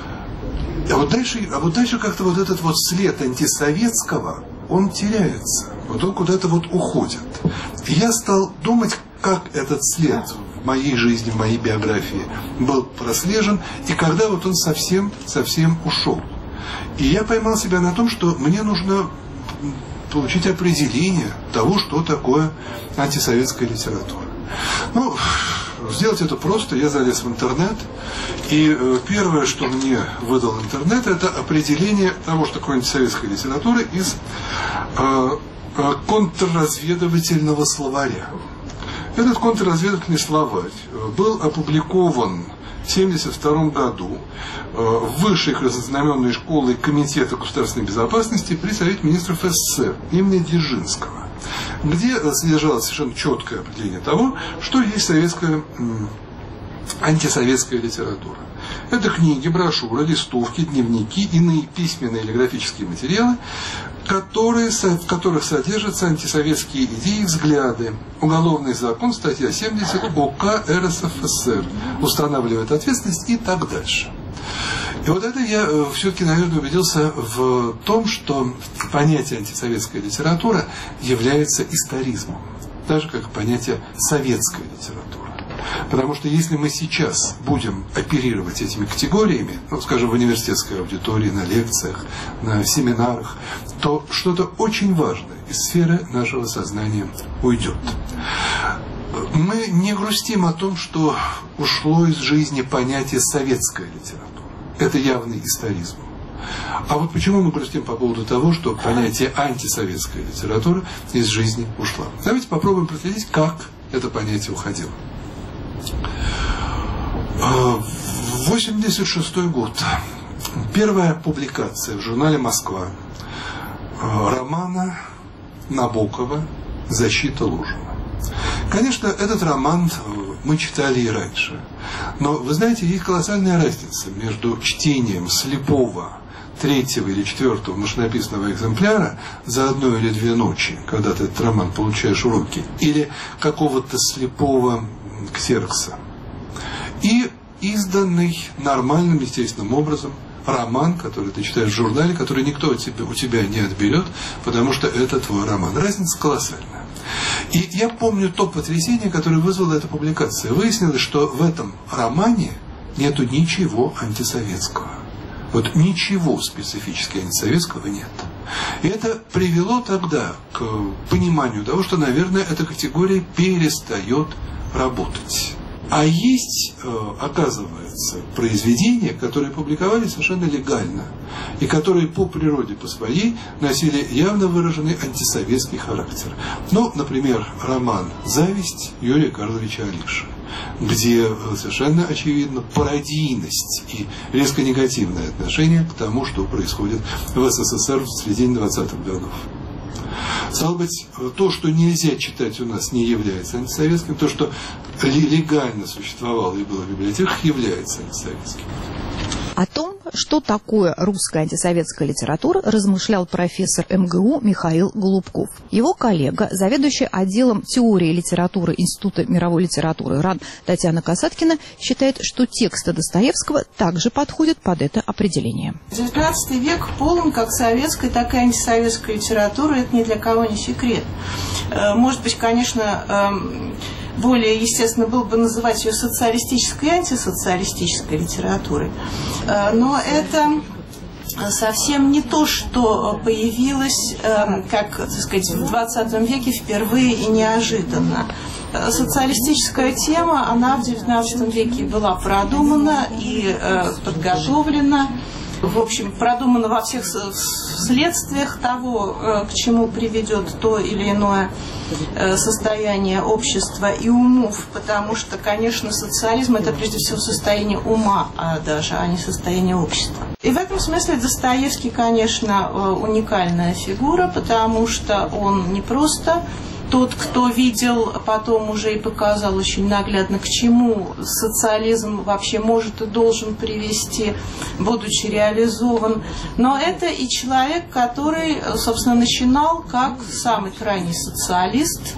А вот дальше, а вот дальше как-то вот этот вот след антисоветского, он теряется. Вот он куда-то вот уходит. И я стал думать, как этот след в моей жизни, в моей биографии был прослежен, и когда вот он совсем-совсем ушел. И я поймал себя на том, что мне нужно получить определение того, что такое антисоветская литература. Ну, сделать это просто. Я залез в интернет, и первое, что мне выдал интернет, это определение того, что такое антисоветская литература из э, контрразведывательного словаря. Этот контрразведывательный словарь был опубликован в тысяча девятьсот семьдесят втором году в Высшей краснознаменной школой Комитета государственной безопасности при Совете министров СССР имени Дзержинского, где содержалось совершенно четкое определение того, что есть советская, антисоветская литература. Это книги, брошюры, листовки, дневники, иные письменные или графические материалы, которые, в которых содержатся антисоветские идеи и взгляды. Уголовный закон, статья семьдесят ОК РСФСР устанавливает ответственность и так дальше. И вот это я все-таки, наверное, убедился в том, что понятие антисоветская литература является историзмом, так же, как понятие советская литература. Потому что если мы сейчас будем оперировать этими категориями, ну, скажем, в университетской аудитории, на лекциях, на семинарах, то что-то очень важное из сферы нашего сознания уйдет. Мы не грустим о том, что ушло из жизни понятие советская литература. Это явный историзм. А вот почему мы грустим по поводу того, что понятие антисоветская литература из жизни ушла? Давайте попробуем проследить, как это понятие уходило. восемьдесят шестой год. Первая публикация в журнале «Москва» романа Набокова «Защита Лужина». Конечно, этот роман мы читали и раньше. Но, вы знаете, есть колоссальная разница между чтением слепого третьего или четвертого машинописного экземпляра за одну или две ночи, когда ты этот роман получаешь в руки, или какого-то слепого ксерокса, и изданный нормальным, естественным образом роман, который ты читаешь в журнале, который никто у тебя, у тебя не отберет, потому что это твой роман. Разница колоссальная. И я помню то потрясение, которое вызвала эта публикация. Выяснилось, что в этом романе нету ничего антисоветского. Вот ничего специфически антисоветского нет. И это привело тогда к пониманию того, что, наверное, эта категория перестает работать. А есть, оказывается, произведения, которые публиковались совершенно легально, и которые по природе, по своей, носили явно выраженный антисоветский характер. Ну, например, роман «Зависть» Юрия Карловича Алиши, где совершенно очевидно пародийность и резко негативное отношение к тому, что происходит в СССР в середине двадцатых годов. Стало быть, то, что нельзя читать у нас, не является антисоветским, то, что легально существовало и было в библиотеках, является антисоветским. О том, что такое русская антисоветская литература, размышлял профессор эм гэ у Михаил Голубков. Его коллега, заведующая отделом теории литературы Института мировой литературы РАН Татьяна Касаткина, считает, что тексты Достоевского также подходят под это определение. девятнадцатый век полон как советской, так и антисоветской литературы. Это ни для кого не секрет. Может быть, конечно, более естественно было бы называть ее социалистической и антисоциалистической литературой. Но это совсем не то, что появилось, как, так сказать, в двадцатом веке впервые и неожиданно. Социалистическая тема, она в девятнадцатом веке была продумана и подготовлена, в общем, продумана во всех следствиях того, к чему приведет то или иное состояние общества и умов, потому что, конечно, социализм – это прежде всего состояние ума, а даже, а не состояние общества. И в этом смысле Достоевский, конечно, уникальная фигура, потому что он не просто тот, кто видел, потом уже и показал очень наглядно, к чему социализм вообще может и должен привести, будучи реализован. Но это и человек, который, собственно, начинал как самый крайний социалист.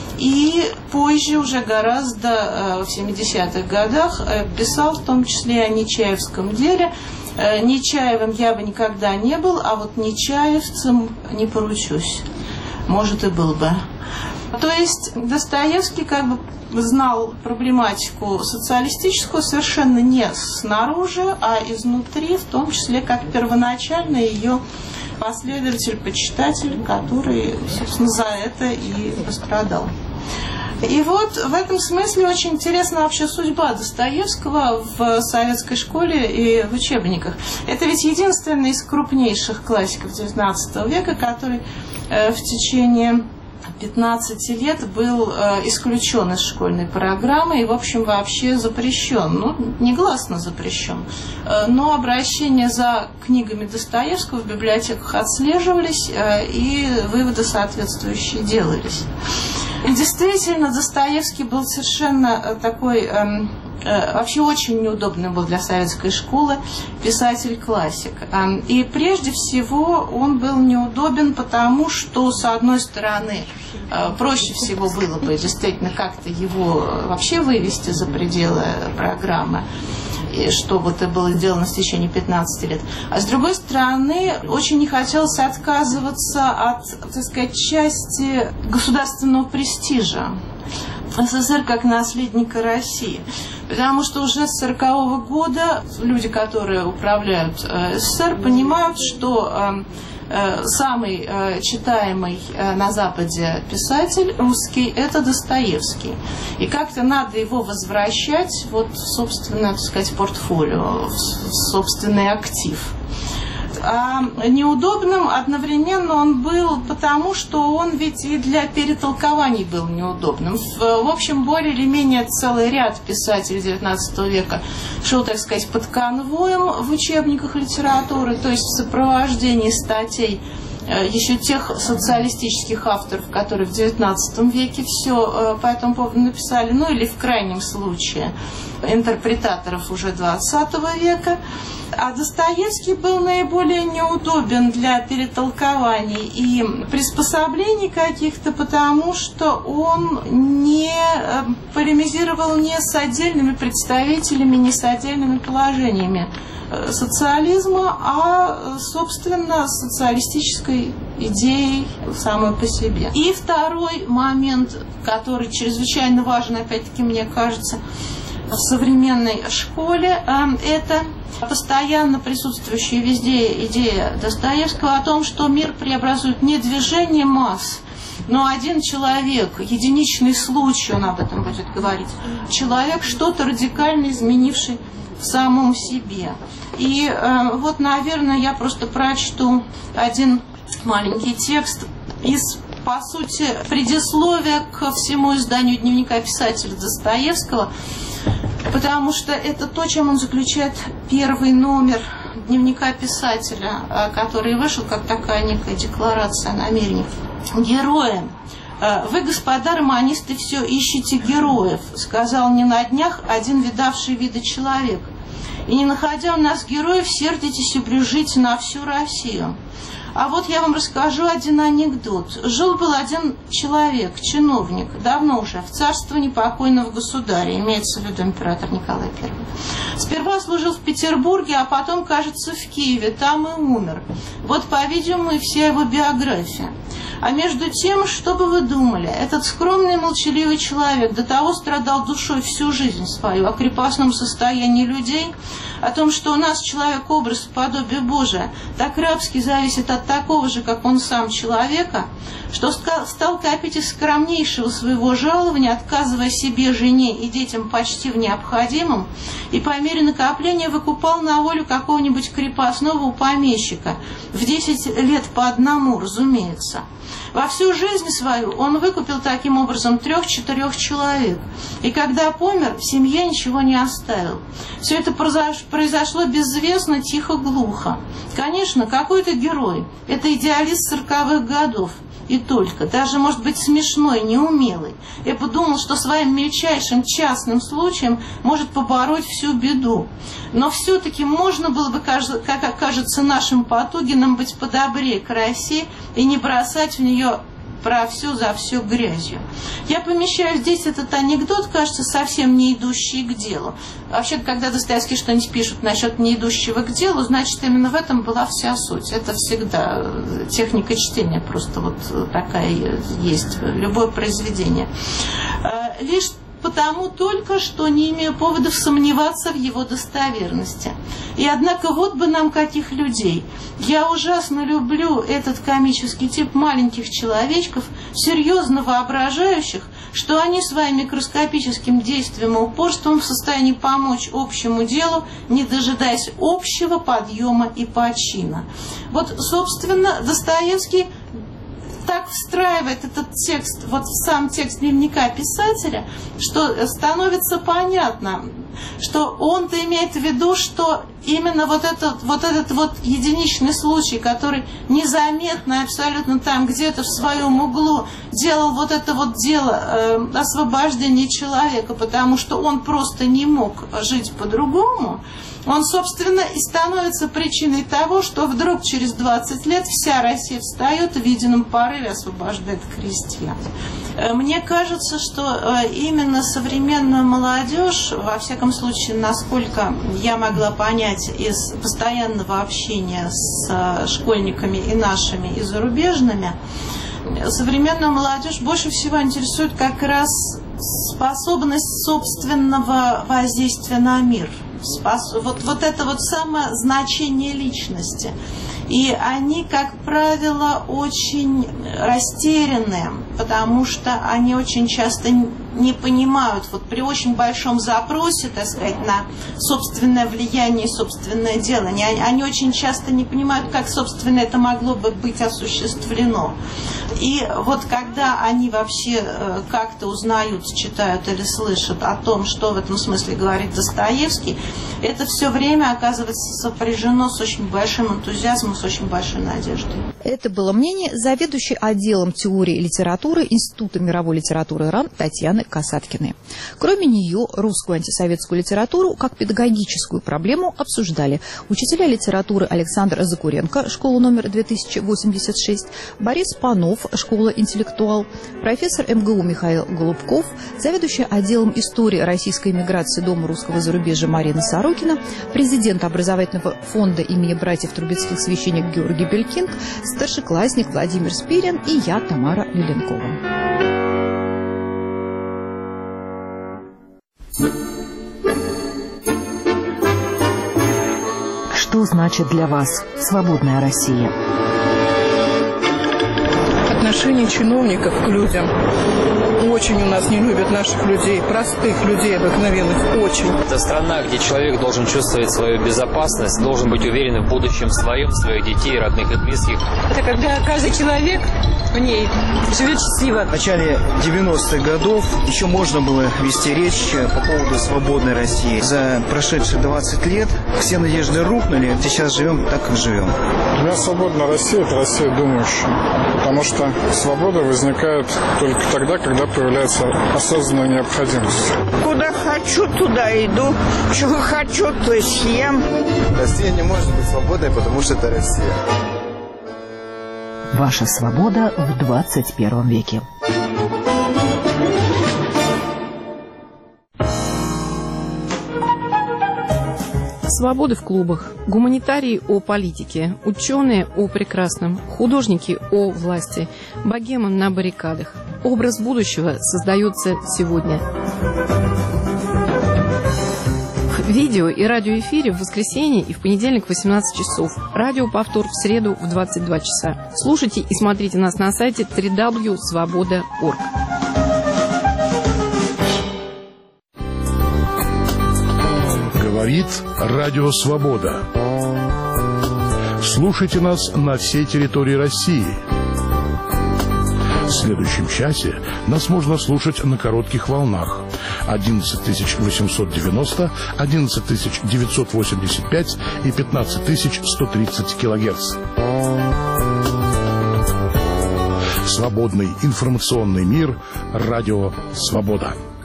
И позже, уже гораздо в семидесятых годах, писал в том числе о нечаевском деле. Нечаевым я бы никогда не был, а вот нечаевцем не поручусь. Может, и был бы. То есть Достоевский как бы знал проблематику социалистическую совершенно не снаружи, а изнутри, в том числе как первоначальный ее последователь, почитатель, который, собственно, за это и пострадал. И вот в этом смысле очень интересна вообще судьба Достоевского в советской школе и в учебниках. Это ведь единственный из крупнейших классиков девятнадцатого века, который в течение пятнадцати лет был исключен из школьной программы и, в общем, вообще запрещен. Ну, негласно запрещен. Но обращения за книгами Достоевского в библиотеках отслеживались, и выводы соответствующие делались. И действительно, Достоевский был совершенно такой, вообще очень неудобный был для советской школы писатель-классик. И прежде всего он был неудобен, потому что, с одной стороны, проще всего было бы действительно как-то его вообще вывести за пределы программы, что вот это было сделано в течение пятнадцати лет. А с другой стороны, очень не хотелось отказываться от, так сказать, части государственного престижа СССР как наследника России. Потому что уже с сорокового года люди, которые управляют СССР, понимают, что самый читаемый на Западе писатель русский – это Достоевский. И как-то надо его возвращать, вот, собственно, так сказать, в портфолио, в собственный актив. А неудобным одновременно он был, потому что он ведь и для перетолкований был неудобным. В общем, более или менее целый ряд писателей девятнадцатого века шел, так сказать, под конвоем в учебниках литературы, то есть в сопровождении статей еще тех социалистических авторов, которые в девятнадцатом веке все по этому поводу написали, ну или в крайнем случае интерпретаторов уже двадцатого века. А Достоевский был наиболее неудобен для перетолкований и приспособлений каких-то, потому что он не полемизировал ни с отдельными представителями, ни с отдельными положениями социализма, а, собственно, социалистической идеей самой по себе. И второй момент, который чрезвычайно важен, опять-таки, мне кажется, в современной школе, это постоянно присутствующая везде идея Достоевского о том, что мир преобразует не движение масс, но один человек, единичный случай, он об этом будет говорить, человек, что-то радикально изменивший в самом себе. И э, вот, наверное, я просто прочту один маленький текст из, по сути, предисловия к всему изданию дневника писателя Достоевского, потому что это то, чем он заключает первый номер дневника писателя, который вышел как такая некая декларация намерений. Герои. Вы, господа романисты, все ищете героев, сказал не на днях один видавший виды человек. И не находя у нас героев, сердитесь и брюжите на всю Россию. А вот я вам расскажу один анекдот. Жил-был один человек, чиновник, давно уже, в царствовании покойного государя, имеется в виду император Николай Первый. Сперва служил в Петербурге, а потом, кажется, в Киеве, там и умер. Вот, по-видимому, и вся его биография. А между тем, что бы вы думали, этот скромный, молчаливый человек до того страдал душой всю жизнь свою о крепостном состоянии людей, о том, что у нас человек образ и подобие Божие так рабски зависит от такого же, как он сам, человека, что стал копить из скромнейшего своего жалования, отказывая себе, жене и детям почти в необходимом, и по мере накопления выкупал на волю какого-нибудь крепостного у помещика, в десять лет по одному, разумеется. Во всю жизнь свою он выкупил таким образом трех-четырех человек. И когда помер, в семье ничего не оставил. Все это произошло безвестно, тихо, глухо. Конечно, какой-то герой. Это идеалист сороковых годов. И только, даже, может быть, смешной, неумелый. Я подумал, что своим мельчайшим частным случаем может побороть всю беду. Но все-таки можно было бы, как кажется нашим Потугиным, быть подобрее к России и не бросать в нее про все за все грязью. Я помещаю здесь этот анекдот, кажется, совсем не идущий к делу. Вообще, когда Достоевский что-нибудь пишет насчет не идущего к делу, значит, именно в этом была вся суть. Это всегда техника чтения, просто вот такая есть, любое произведение. Лишь потому только, что не имею поводов сомневаться в его достоверности. И однако вот бы нам каких людей. Я ужасно люблю этот комический тип маленьких человечков, серьезно воображающих, что они своим микроскопическим действием и упорством в состоянии помочь общему делу, не дожидаясь общего подъема и почина. Вот, собственно, Достоевский так встраивает этот текст вот в сам текст дневника писателя, что становится понятно, что он-то имеет в виду, что именно вот этот вот, этот вот единичный случай, который незаметно абсолютно там где-то в своем углу делал вот это вот дело э, освобождения человека, потому что он просто не мог жить по-другому, он, собственно, и становится причиной того, что вдруг через двадцать лет вся Россия встает и в едином порыве освобождает крестьян. Мне кажется, что именно современная молодежь, во всяком случае, насколько я могла понять из постоянного общения с школьниками и нашими, и зарубежными, современную молодежь больше всего интересует как раз способность собственного воздействия на мир. Вот, вот это вот самое значение личности. И они, как правило, очень растерянные, потому что они очень часто не понимают, вот при очень большом запросе, так сказать, на собственное влияние и собственное делание, они, они очень часто не понимают, как, собственно, это могло бы быть осуществлено. И вот когда они вообще как-то узнают, читают или слышат о том, что в этом смысле говорит Достоевский, это все время оказывается сопряжено с очень большим энтузиазмом, с очень большой надеждой. Это было мнение заведующей отделом теории и литературы Института мировой литературы РАН Татьяны Касаткиной. Кроме нее, русскую антисоветскую литературу как педагогическую проблему обсуждали учителя литературы Александр Закуренко, школа номер две тысячи восемьдесят шесть, Борис Панов, школа «Интеллектуал», профессор эм гэ у Михаил Голубков, заведующая отделом истории российской эмиграции Дома русского зарубежья Марина Сорокина, президент образовательного фонда имени братьев Трубецких священник Георгий Белькинг, старшеклассник Владимир Спирин и я, Тамара Лиленкова. Что значит для вас свободная Россия? Отношение чиновников к людям. Очень у нас не любят наших людей, простых людей обыкновенных, очень. Это страна, где человек должен чувствовать свою безопасность, должен быть уверен в будущем своем, своих детей, родных и близких. Это когда каждый человек в ней живет счастливо. В начале девяностых годов еще можно было вести речь по поводу свободной России. За прошедшие двадцать лет все надежды рухнули. Сейчас живем так, как живем. Для меня свободная Россия – это Россия думающая. Потому что свобода возникает только тогда, когда появляется осознанная необходимость. Куда хочу, туда иду. Чего хочу, то съем. Россия не может быть свободной, потому что это Россия. Ваша свобода в двадцать первом веке. Свободы в клубах, гуманитарии о политике, ученые о прекрасном, художники о власти, богема на баррикадах. Образ будущего создается сегодня. В видео и радиоэфире в воскресенье и в понедельник в восемнадцать часов. Радиоповтор в среду в двадцать два часа. Слушайте и смотрите нас на сайте дабл ю дабл ю дабл ю точка свобода точка орг. Говорит Радио Свобода. Слушайте нас на всей территории России. В следующем часе нас можно слушать на коротких волнах одиннадцать тысяч восемьсот девяносто, одиннадцать тысяч девятьсот восемьдесят пять и пятнадцать тысяч сто тридцать килогерц. Свободный информационный мир. Радио Свобода.